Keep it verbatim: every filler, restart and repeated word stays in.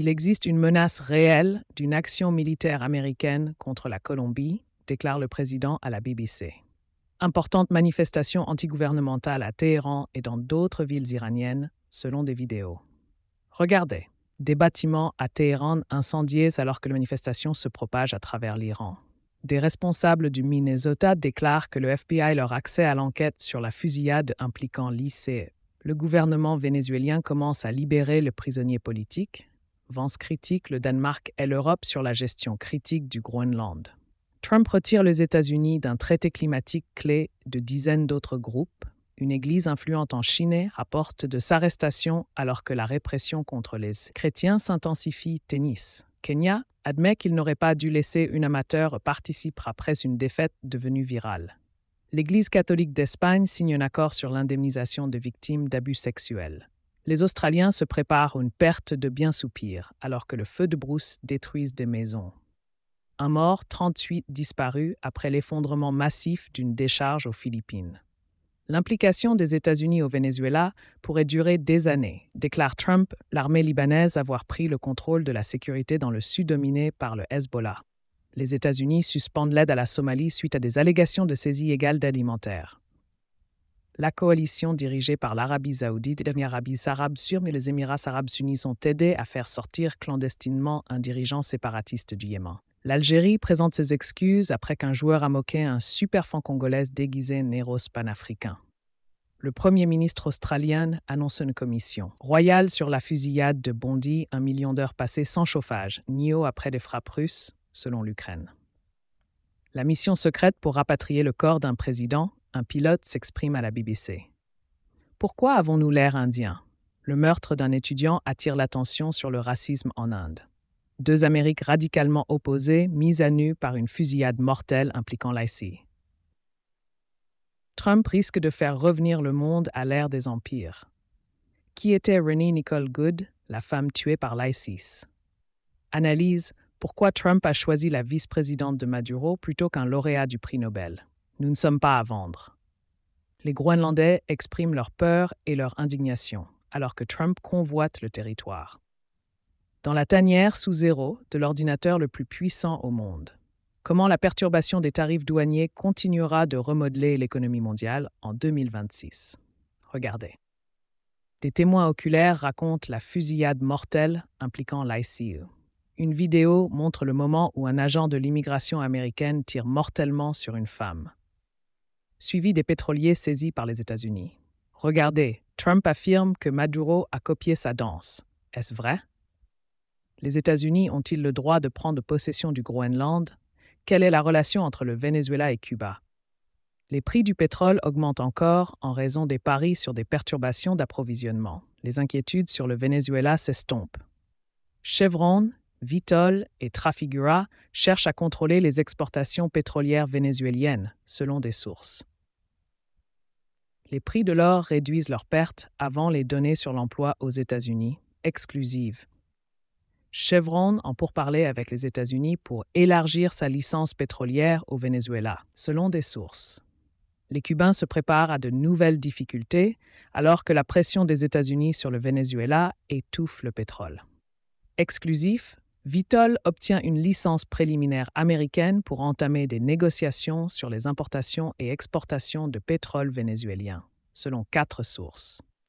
Il existe une menace réelle d'une action militaire américaine contre la Colombie, déclare le président à la B B C. Importantes manifestations antigouvernementales à Téhéran et dans d'autres villes iraniennes, selon des vidéos. Regardez, des bâtiments à Téhéran incendiés alors que les manifestations se propagent à travers l'Iran. Des responsables du Minnesota déclarent que le F B I leur accès à l'enquête sur la fusillade impliquant l'I C E. Le gouvernement vénézuélien commence à libérer le prisonnier politique. Vance critique le Danemark et l'Europe sur la gestion critique du Groenland. Trump retire les États-Unis d'un traité climatique clé de dizaines d'autres groupes. Une église influente en Chine rapporte de sa arrestation alors que la répression contre les chrétiens s'intensifie. Tennis. Kenya admet qu'il n'aurait pas dû laisser une amateur participer après une défaite devenue virale. L'Église catholique d'Espagne signe un accord sur l'indemnisation des victimes d'abus sexuels. Les Australiens se préparent à une perte de biens soupirs alors que le feu de brousse détruise des maisons. Un mort, trente-huit disparus après l'effondrement massif d'une décharge aux Philippines. L'implication des États-Unis au Venezuela pourrait durer des années, déclare Trump, l'armée libanaise avoir pris le contrôle de la sécurité dans le sud dominé par le Hezbollah. Les États-Unis suspendent l'aide à la Somalie suite à des allégations de saisie illégale d'aide alimentaire. La coalition dirigée par l'Arabie saoudite et l'Arabie arabe sûre et les Émirats arabes unis ont aidé à faire sortir clandestinement un dirigeant séparatiste du Yémen. L'Algérie présente ses excuses après qu'un joueur a moqué un super fan congolais déguisé néros panafricain. Le premier ministre australien annonce une commission royale sur la fusillade de Bondy, un million d'heures passées sans chauffage, Nio après des frappes russes, selon l'Ukraine. La mission secrète pour rapatrier le corps d'un président, un pilote s'exprime à la B B C. Pourquoi avons-nous l'air indien? Le meurtre d'un étudiant attire l'attention sur le racisme en Inde. Deux Amériques radicalement opposées, mises à nu par une fusillade mortelle impliquant l'I C. Trump risque de faire revenir le monde à l'ère des empires. Qui était Renée Nicole Good, la femme tuée par l'ISIS? Analyse: pourquoi Trump a choisi la vice-présidente de Maduro plutôt qu'un lauréat du prix Nobel? Nous ne sommes pas à vendre. Les Groenlandais expriment leur peur et leur indignation, alors que Trump convoite le territoire. Dans la tanière sous zéro de l'ordinateur le plus puissant au monde. Comment la perturbation des tarifs douaniers continuera de remodeler l'économie mondiale en deux mille vingt-six. Regardez. Des témoins oculaires racontent la fusillade mortelle impliquant l'I C U. Une vidéo montre le moment où un agent de l'immigration américaine tire mortellement sur une femme. Suivi des pétroliers saisis par les États-Unis. Regardez, Trump affirme que Maduro a copié sa danse. Est-ce vrai? Les États-Unis ont-ils le droit de prendre possession du Groenland? Quelle est la relation entre le Venezuela et Cuba? Les prix du pétrole augmentent encore en raison des paris sur des perturbations d'approvisionnement. Les inquiétudes sur le Venezuela s'estompent. Chevron, Vitol et Trafigura cherchent à contrôler les exportations pétrolières vénézuéliennes, selon des sources. Les prix de l'or réduisent leurs pertes avant les données sur l'emploi aux États-Unis, exclusives. Chevron en pourparlers avec les États-Unis pour élargir sa licence pétrolière au Venezuela, selon des sources. Les Cubains se préparent à de nouvelles difficultés alors que la pression des États-Unis sur le Venezuela étouffe le pétrole. Exclusif, Vitol obtient une licence préliminaire américaine pour entamer des négociations sur les importations et exportations de pétrole vénézuélien, selon quatre sources.